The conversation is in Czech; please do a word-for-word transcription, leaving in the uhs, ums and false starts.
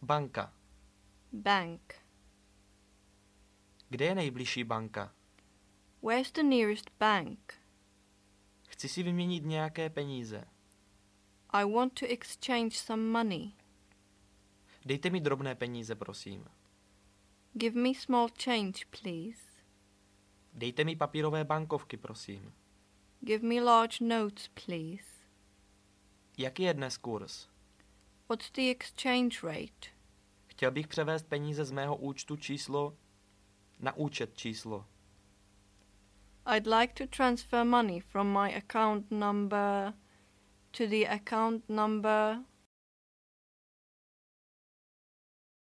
Banka. Bank. Kde je nejbližší banka? Where's the nearest bank? Chci si vyměnit nějaké peníze. I want to exchange some money. Dejte mi drobné peníze, prosím. Give me small change, please. Dejte mi papírové bankovky, prosím. Give me large notes, please. Jaký je dnes kurz? What's the exchange rate? Chtěl bych převést peníze z mého účtu číslo na účet číslo. I'd like to transfer money from my account number to the account number